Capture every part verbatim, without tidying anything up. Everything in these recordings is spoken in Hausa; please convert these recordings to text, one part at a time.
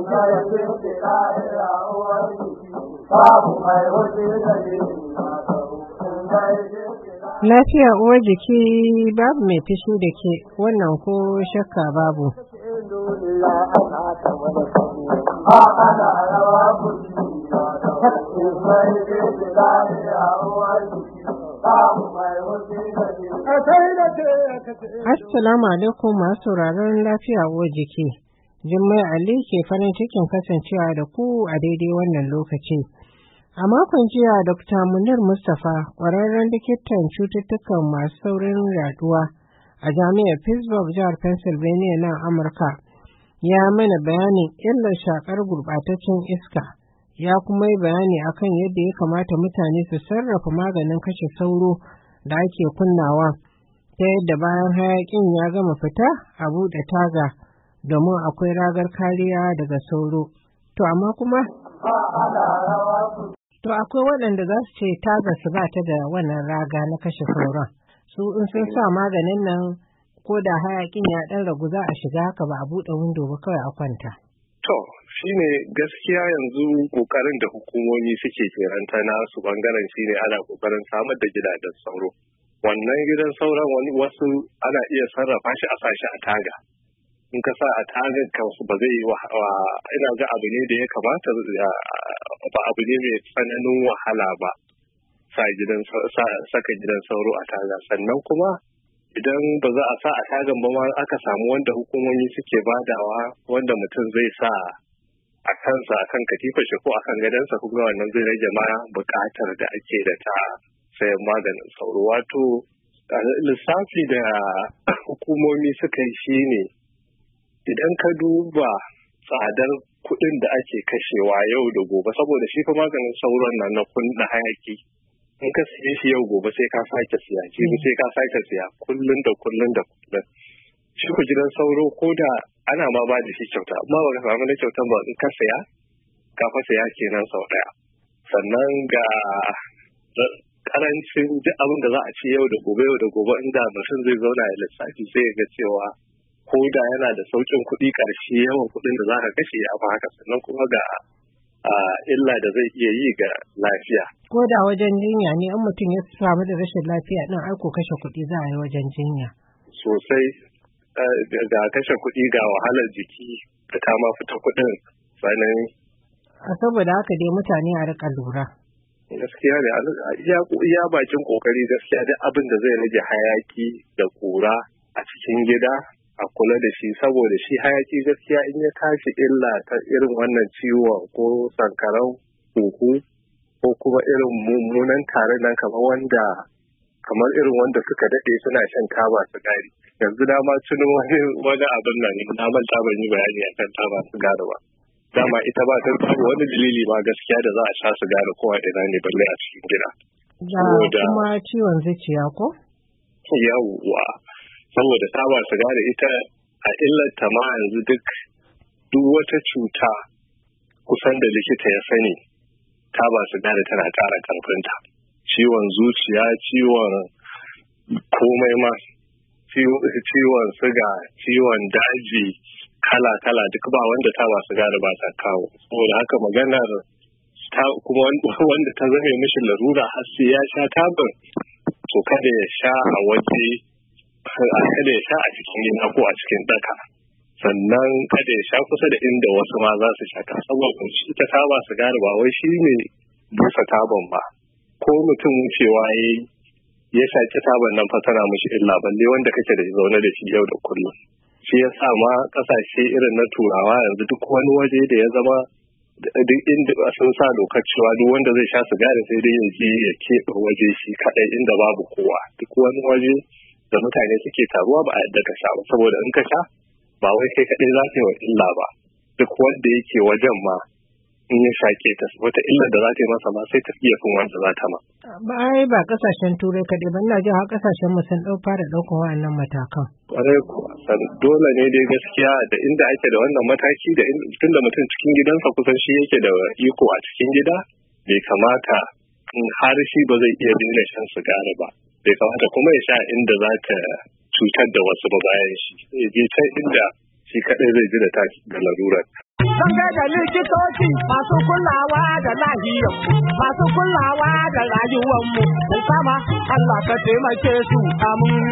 Lafiya uwar jiki babu mai fishi da ke, wannan ko shakka babu. Assalamu alaikum masu sauraron lafiya uwar jiki. Jummai Ali ke farin cikin kasancewa da ku a daidai wannan lokaci. A makon jiya Dokta Munir Mustapha, ƙwararren likitan cututtukan masu saurin yaduwa a Jami'ar Pittsburgh jihar Pennsylvania na Amurka, ya mana bayanin illar shakar gurbataccen iska, ya kuma yi bayani akan yadda ya kamata mutane su sarrafa maganin kashe sauro da ake kunnawa, ta yadda bayan hayakin ya gama fita a buɗe taga domin akwai ragar kariya daga sauro. To amma kuma To akwai waɗanda za su ce tagar su ba ta da wannan raga na kashe sauron. Su in sun sa maganin nan ko da hayakin ya ɗan ragu za a shiga haka ba a buɗe windo ba kawai a kwanta. To shine gaskiya yanzu ƙoƙarin da hukumomi suke keranta nasu bangaren shine ana ƙoƙarin samar da gidajen sauro. Wannan gidan sauron wani wasu ana iya sarrafa shi a sashi a taga. In ka sa a tagar kansu ba zai yi wa ina ga abu ne da ya kamata ba abu ne mai tsananin wahala ba sa gidan saka gidan sauro a taga. Sannan kuma idan ba za a sa a tagan ba ma aka samu wanda hukumomi suke badawa wanda mutum zai sa a kansa akan katifa shi ko akan gadonsa kuma wannan zai rage ma buƙatar da ake da ta sayan maganin sauro. Wato lissafi da hukumomi suka yi shine idan ka duba tsadar kuɗin da ake kashewa yau da gobe, saboda shi fa maganin sauron nan na kunna hayaki in ka siye shi yau gobe sai ka sake siya jibi sai ka sake siya kullun da kullun da kullun. Shi ku gidan sauro ko da ana ma ba da shi kyauta amma ba ka samu na kyautan ba in ka siya ka fa siya kenan sau ɗaya. Sannan ga karancin duk abin da za a ci yau da gobe yau da gobe inda mutum zai zauna ya lissafi sai ya ga cewa ko da yana da sauƙin kuɗi ƙarshe yawan kuɗin da za ka kashe ya fi haka. Sannan kuma ga illa da zai iya yi ga lafiya. Ko da wajen jinya ne in mutum ya samu da rashin lafiya ɗin aiko kashe kuɗi za a yi wajen jinya. Sosai ga kashe kuɗi ga wahalar jiki da ta ma fita kuɗin tsanani. A saboda haka dai mutane a riƙa lura. Gaskiya ne iya bakin ƙoƙari gaskiya duk abin da zai rage hayaki da ƙura a cikin gida a kula da shi, saboda shi hayaki gaskiya in ya tashi illa ta irin wannan ciwon ko sankarau huhu ko kuma irin mummunan tare nan kamar wanda kamar irin wanda suka daɗe suna shan taba sigari. Yanzu na ma tuno wani wani abin nan na manta ban yi bayani akan taba sigari ba. Dama ita ba ta babu wani dalili ba gaskiya da za a sha sigari ko a ina ne balle a cikin gida. Da kuma ciwon zuciya ko? Yawwa. Saboda taba sigari ita a illata ma yanzu duk duk wata cuta kusan da likita ya sani taba sigari tana ƙara ƙarfinta. Ciwon zuciya, ciwon komai ma, ciwon siga, ciwon daji, kala-kala duk ba wanda taba sigari ba ta kawo. Saboda haka maganar kuma wanda ta zame mishi larura har sai ya sha tabar to kada ya sha a waje kada ya sha a cikin gida ko a cikin daka, sannan kada ya sha kusa da inda wasu ma za su shaka, saboda shi ta taba sigari ba wai shi ne busa taban ba, ko mutum wucewa ya ya shaki taban nan fa tana mishi illa balle wanda kake da zaune da shi yau da kullum. Shi ya sa ma kasashe irin na turawa yanzu duk wani waje da ya zama duk inda sun sa dokar cewa duk wanda zai sha sigari sai dai ya je ya keɓe waje shi kaɗai inda babu kowa. Duk wani waje da mutane suke taruwa ba a yadda ka sha ba, saboda in ka sha ba wai kai kaɗai za ka yi wa illa ba, duk wanda yake wajen ma in ya shaƙe ta wata illar da za ta yi masa ma sai ta iya fin wanda za ta ma. Ba ai ba kasashen turai kaɗai ba, ina jin har kasashen mu sun ɗau fara ɗaukan wa'annan matakan. Ƙwarai kuwa dole ne dai gaskiya da inda ake da wannan mataki da tunda mutum cikin gidansa kusan shi yake da iko a cikin gida, bai kamata har shi ba zai iya binne shan sigari ba, bai kamata kuma ya sha inda za ta cutar da wasu ba bayan shi, ya je can inda shi kaɗai zai ji da ta da larurar. Zan da likitoci masu kulawa da lahiyar masu kulawa da rayuwarmu mai sama Allah ka taimake su amin.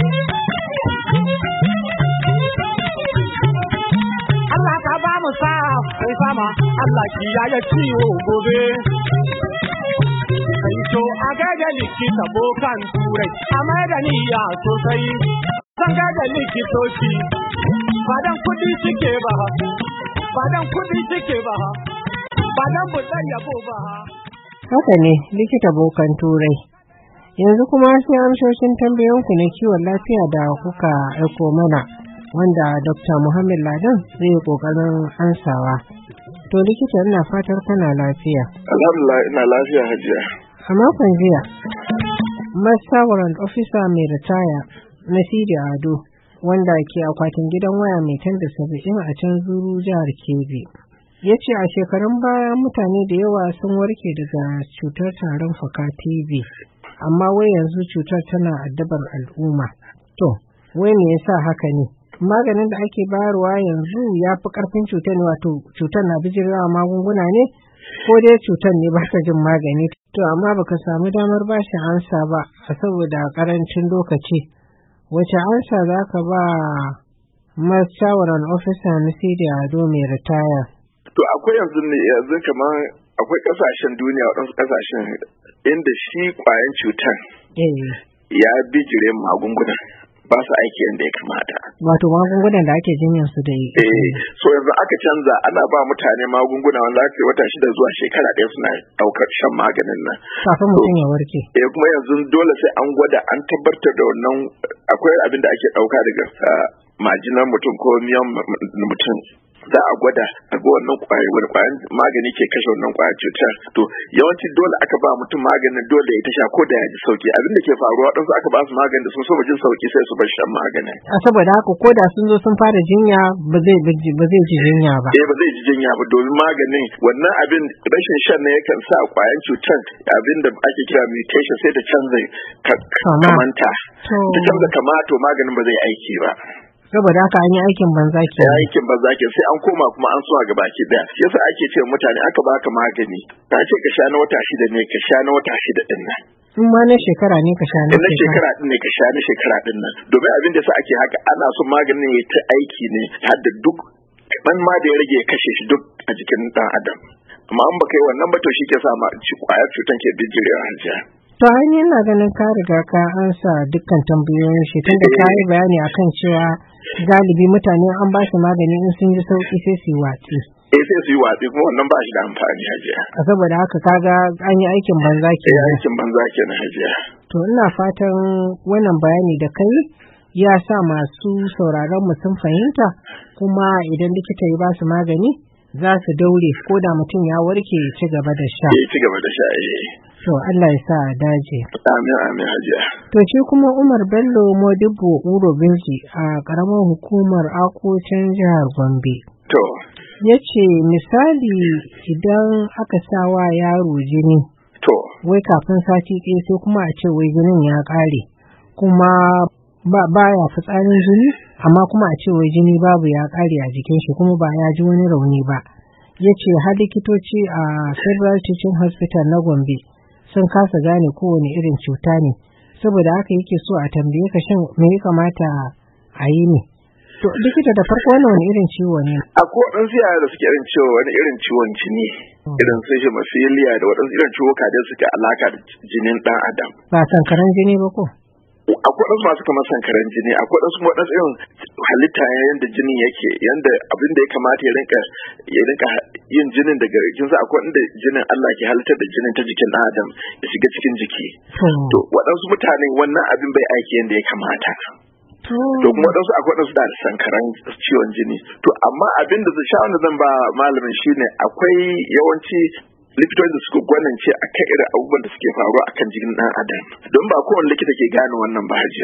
Allah ka ba mu sa mai sama Allah kiyaye ciwo gobe. Kai to a gaida likita bokan turai a mai da niyya sosai. Zan da likitoci badan kudi suke ba badan kudi suke ba badan budan yabo ba. Haka ne likita bokan turai. Yanzu kuma sai amsoshin tambayoyinku na kiwon lafiya da kuka aiko mana wanda Dokta Muhammad Ladan zai yi kokarin ansawa. To likita ina fatar kana lafiya. Alhamdulillah ina lafiya hajiya. A makon jiya, Master Warrant Officer mai ritaya na Sidi Ado wanda ke akwatin gidan waya mai tan da saba'in a can Zuru jihar Kebbi. Ya ce a shekarun baya mutane da yawa sun warke daga cutar tarin fuka T B, amma wai yanzu cutar tana addabar al'umma. To, wai me yasa haka ne? Maganin da ake bayarwa yanzu ya fi ƙarfin cutar ne, wato cutar na bijirewa magunguna ne ko dai cutar ne ba ta jin magani. To amma baka samu damar ba shi ansa ba saboda ƙarancin lokaci. Wace ansa za ka ba Master Warrant Officer na Sidi Ado mai ritaya? To akwai yanzu ne yanzu kamar akwai ƙasashen duniya waɗansu ƙasashen inda shi ƙwayan cutar ya bijire magunguna ba su aiki yadda ya kamata. Wato magungunan da ake jinyar su da yi. Eh, so yanzu aka canza ana ba mutane magunguna wanda aka yi wata shida zuwa shekara ɗaya suna ɗaukar shan maganin nan. Kafin mutum ya warke. Eh, kuma yanzu dole sai an gwada an tabbatar da wannan akwai abin da ake ɗauka daga majinan mutum ko miyan mutum. Za a gwada a ga wannan kwaye wani kwayan magani ke kashe wannan kwayar cutar. To yawanci dole aka ba mutum maganin dole ya ta sha ko da ya ji sauki. Abin da ke faruwa waɗansu aka ba su magani da sun so jin sauki sai su bar shan maganin. A saboda haka ko da sun zo sun fara jinya ba zai ba zai ji jinya ba. Eh ba zai ji jinya ba domin maganin wannan abin rashin shan ne yakan sa kwayan cutar abin da ake kira mutation sai da canza kamanta. Ta canza kama to maganin ba zai aiki ba. Saboda haka an yi aikin banza ke. Ya aikin banza ke sai an koma kuma an so a gaba ki daya. Yasa ake ce mutane aka baka magani. Ta ce ka sha na wata shida ne ka sha na wata shida din nan. In ma na shekara ne ka sha na shekara. Na shekara din ne ka sha na shekara din nan. Domin abin da sa ake haka ana so maganin ya ta aiki ne har da duk dan ma da ya rage ya kashe shi duk a jikin dan adam. Amma an baka yi wannan ba to shi ke sa ma kwayar cutan ke bijirewa hajiya. To an yana ganin ka riga ka ansa dukkan tambayoyin shi tunda ka yi bayani akan cewa galibi mutane an ba shi magani in sun ji sauki sai su yi watsi. Eh sai su yi watsi kuma wannan ba shi da amfani hajiya. A saboda haka kaga an yi aikin banza ke. Eh aikin banza ke na hajiya. To ina fatan wannan bayani da kai ya sa masu sauraron mu sun fahimta kuma idan likita ya ba su magani za su daure ko da mutum ya warke ya ci gaba da sha. Ya ci gaba da sha eh. To Allah ya sa a dace. Amin amin hajiya. To shi kuma Umar Bello Modibo Uro Binji a karamar hukumar Akocin jihar Gombe. To. Ya ce misali idan aka sawa yaro jini. To. Wai kafin sati ɗaya sai kuma a ce wai jinin ya ƙare. Kuma ba baya fitsarin jini amma kuma a ce wai jini babu ya ƙare a jikin shi kuma ba ya ji wani rauni ba. Ya ce har likitoci a Federal Teaching Hospital na Gombe sun kasa gane kowane irin cuta ne saboda haka yake so a tambaye ka shin me ya kamata a yi ne. To likita da farko wannan wani irin ciwo ne? Akwai waɗansu yara da suke irin ciwo wani irin ciwon jini irin su hemophilia da waɗansu irin ciwuka da suke alaka da jinin ɗan adam. Ba sankaran jini ba ko? Akwai waɗansu masu kamar sankaran jini akwai waɗansu waɗansu irin halitta yadda jinin yake yadda abin da ya kamata ya rinka ya rinka yin jinin daga jikinsa akwai inda jinin Allah ke halittar da jinin ta jikin ɗan adam ya shiga cikin jiki. To waɗansu mutane wannan abin bai aiki yadda ya kamata. To kuma waɗansu akwai waɗansu da sankaran ciwon jini. To amma abin da zai sha wanda zan ba malamin shine akwai yawanci likitoci da suka gwanance a kan irin abubuwan da suke faruwa akan jikin ɗan adam don ba kowane likita ke gane wannan ba hajiya.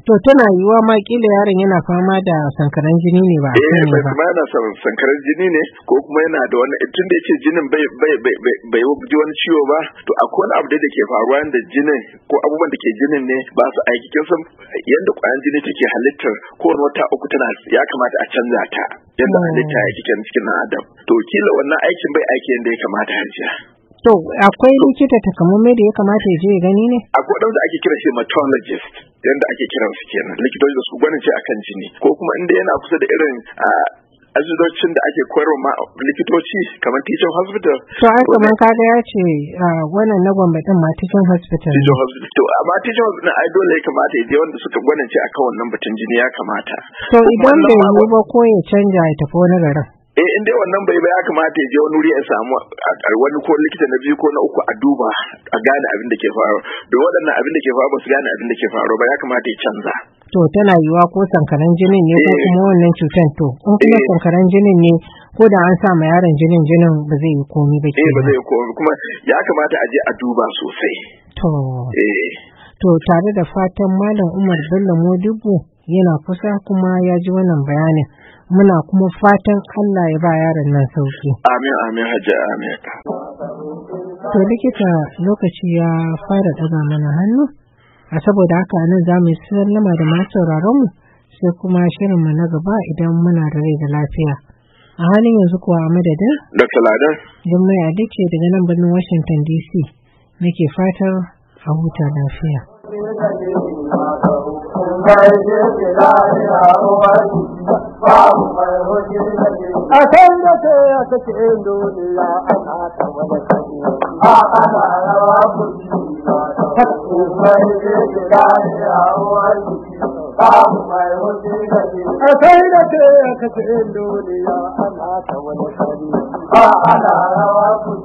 To tana yiwuwa ma kila yaron yana fama da sankaran jini ne ba a sani ba. Eh kuma yana sankaran jini ne ko kuma yana da wani tun da yake jinin bai bai bai bai ji wani ciwo ba to akwai wani abu da ke faruwa da jinin ko abubuwan da ke jinin ne ba su aiki kin san yadda kwayan jini take halittar kowane wata uku tana ya kamata a canza ta yadda halitta yake cikin cikin adam to kila wannan aikin bai aiki yadda ya kamata hajiya. To akwai likita takamaimai da ya kamata ya je ya gani ne? Akwai wanda ake kira hematologist yanda ake kiran su kenan likitoci da su gwanin ce akan jini ko kuma inda yana kusa da irin asibitocin da ake koyarwa ma likitoci kamar teaching hospital. To ai kamar kaga ya ce wannan na Gombe din ma teaching hospital. Teaching hospital. To amma teaching hospital ai dole ya kamata ya je wanda suka gwanin ce akan wannan batun jini ya kamata. To idan bai yi ba ko ya canja ya tafi wani garin. Eh in dai wannan bai ba ya kamata ya je wani wuri ya samu wani ko likita na biyu ko na uku a duba a gane abin da ke faru da waɗannan abin da ke faru ba su gane abin da ke faru ba ya kamata ya canza. To tana yiwuwa ko sankaran jinin ne ko kuma wannan cutar to in kuma sankaran jinin ne ko da an sa ma yaron jinin jinin ba zai yi komai ba. Eh ba zai yi komai kuma ya kamata a je a duba sosai. To eh to tare da fatan Malam Umar Bello Modibo yana kusa kuma ya ji wannan bayanin. Muna kuma fatan Allah ya ba yaron nan sauki. Amin amin hajji amin. To likita lokaci ya fara daga mana hannu a saboda haka nan za mu yi sallama da masu sauraron mu sai kuma shirin mu na gaba idan muna da rai da lafiya. A halin yanzu kuwa a madadin Doctor Ladan Jummai Ali ce daga nan birnin Washington D C nake fatar a huta lafiya. A san da ke ya kace duniya ana ta wani kadi a ana rawa kudi ba ko mai ke da ya wani ba mai hoji kadi a san da ke ya kace duniya ana ta wani kadi a ana rawa kudi